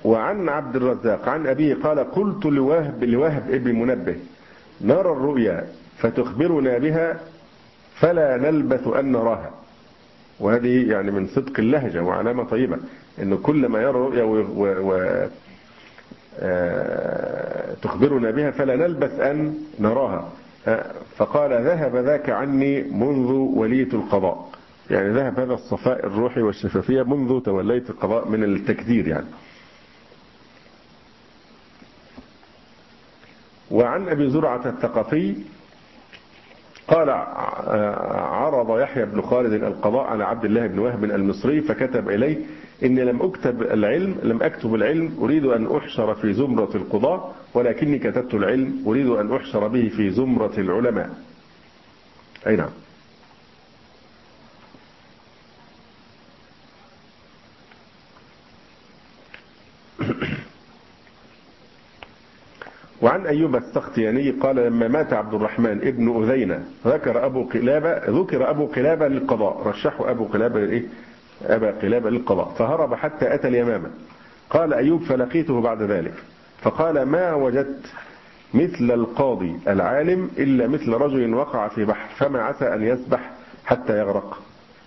وعن عبد الرزاق عن أبيه قال قلت لوهب ابن منبه نرى الرؤيا فتخبرنا بها فلا نلبث أن نراها. وهذه يعني من صدق اللهجة وعلامة طيبة، إنه كل ما يرى رؤيا تخبرنا بها فلا نلبث أن نراها. فقال ذهب ذاك عني منذ وليت القضاء، يعني ذهب هذا الصفاء الروحي والشفافية منذ توليت القضاء من التكدير يعني. وعن أبي زرعة الثقفي قال عرض يحيى بن خالد القضاء على عبد الله بن وهب المصري فكتب إليه إني لم أكتب العلم أريد أن أحشر في زمرة القضاة، ولكني كتبت العلم أريد أن أحشر به في زمرة العلماء. أي نعم. وعن أيوب السختياني قال لما مات عبد الرحمن ابن أذينة ذكر أبو قلابة للقضاء، رشحه أبا قلابة للقضاء فهرب حتى أتى اليمامة. قال أيوب فلقيته بعد ذلك فقال ما وجدت مثل القاضي العالم إلا مثل رجل وقع في بحر فما عسى أن يسبح حتى يغرق.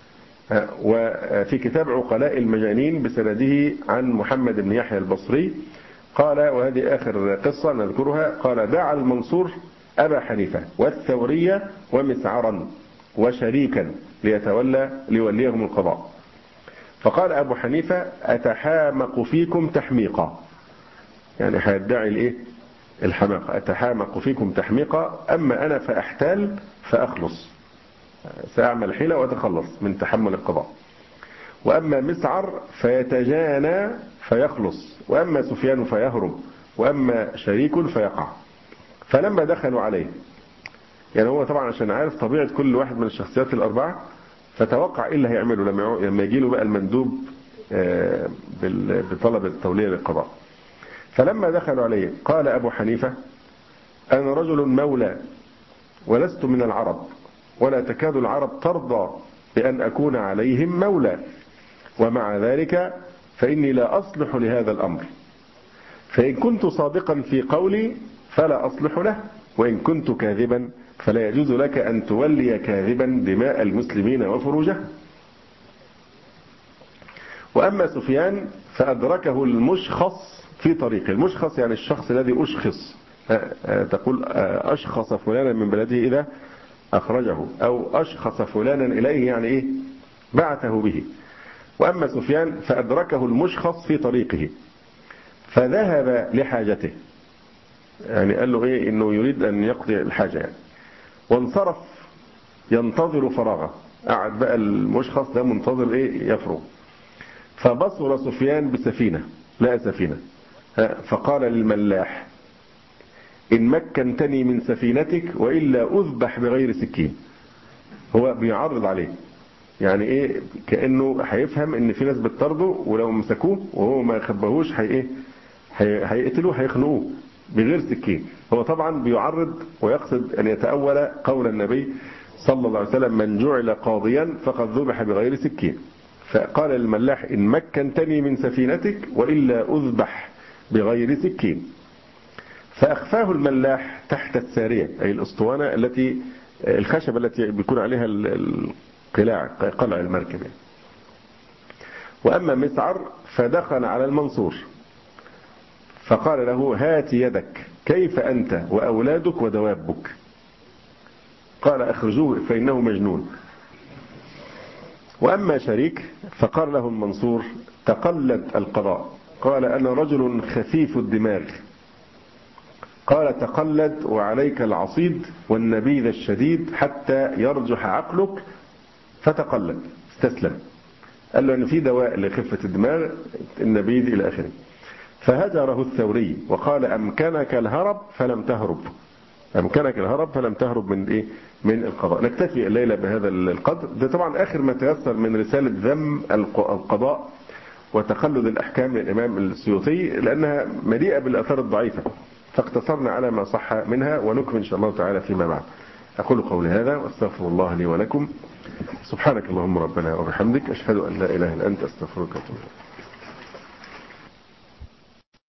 وفي كتاب عقلاء المجانين بسنده عن محمد بن يحيى البصري قال، وهذه آخر قصة نذكرها، قال دعا المنصور أبا حنيفة والثورية ومسعرا وشريكا ليوليهم القضاء. فقال أبو حنيفة أتحامق فيكم تحميقا، يعني هيدعي الحماقة، أتحامق فيكم تحميقا، أما أنا فأحتال فأخلص، سأعمل حيلة وأتخلص من تحمل القضاء. وأما مسعر فيتجانى فيخلص، وأما سفيان فيهرب، وأما شريك فيقع. فلما دخلوا عليه، يعني هو طبعا عشان عارف طبيعة كل واحد من الشخصيات الأربعة فتوقع إيه اللي هيعمله لما يجي له بقى المندوب بطلب التولية للقضاء. فلما دخلوا عليه قال أبو حنيفة أنا رجل مولى ولست من العرب، ولا تكاد العرب ترضى بأن أكون عليهم مولى، ومع ذلك فإني لا أصلح لهذا الأمر، فإن كنت صادقا في قولي فلا أصلح له، وإن كنت كاذبا فلا يجوز لك أن تولي كاذبا دماء المسلمين وفروجه. وأما سفيان فأدركه المشخص في طريقه. المشخص يعني الشخص الذي أشخص، تقول أشخص فلانا من بلده إذا أخرجه، أو أشخص فلانا إليه يعني بعثه به. وأما سفيان فأدركه المشخص في طريقه فذهب لحاجته، يعني قال له إنه يريد أن يقضي الحاجة يعني، وانصرف ينتظر فراغه، قعد بقى المشخص ده منتظر يفرغ. فبصر سفيان بسفينة، لقى سفينة، فقال للملاح إن مكنتني من سفينتك وإلا أذبح بغير سكين. هو بيعرض عليه، يعني كأنه هيفهم ان في ناس بتطرده ولو مسكوه وهو ما خبهوش هيقتلوه هيخنقوه بغير سكين. هو طبعا بيعرض ويقصد ان يتأول قول النبي صلى الله عليه وسلم من جعل قاضيا فقد ذبح بغير سكين. فقال الملاح إن مكنتني من سفينتك وإلا أذبح بغير سكين. فأخفاه الملاح تحت السارية، أي الأسطوانة الخشبة التي بيكون عليها قلع المركب يعني. وأما مسعر فدخل على المنصور فقال له هات يدك كيف أنت وأولادك ودوابك؟ قال أخرجوه فإنه مجنون. وأما شريك فقال له المنصور تقلد القضاء، قال أنا رجل خفيف الدماغ، قال تقلد وعليك العصيد والنبيذ الشديد حتى يرجح عقلك فتقلد، استسلم. قال له أن في دواء لخفة الدماغ النبيذ إلى آخره. فهجره الثوري وقال أمكنك الهرب فلم تهرب، أمكنك الهرب فلم تهرب من القضاء. نكتفي الليلة بهذا القدر. ده طبعا آخر ما تيسر من رسالة ذم القضاء وتقلد الأحكام للإمام السيوطي، لأنها مليئة بالآثار الضعيفة، فاقتصرنا على ما صح منها ونكمل إن شاء الله تعالى فيما بعد. أقول قولي هذا واستغفر الله لي ولكم. سبحانك اللهم ربنا وبحمدك أشهد أن لا إله إلا أنت أستغفرك وأتوب إليك.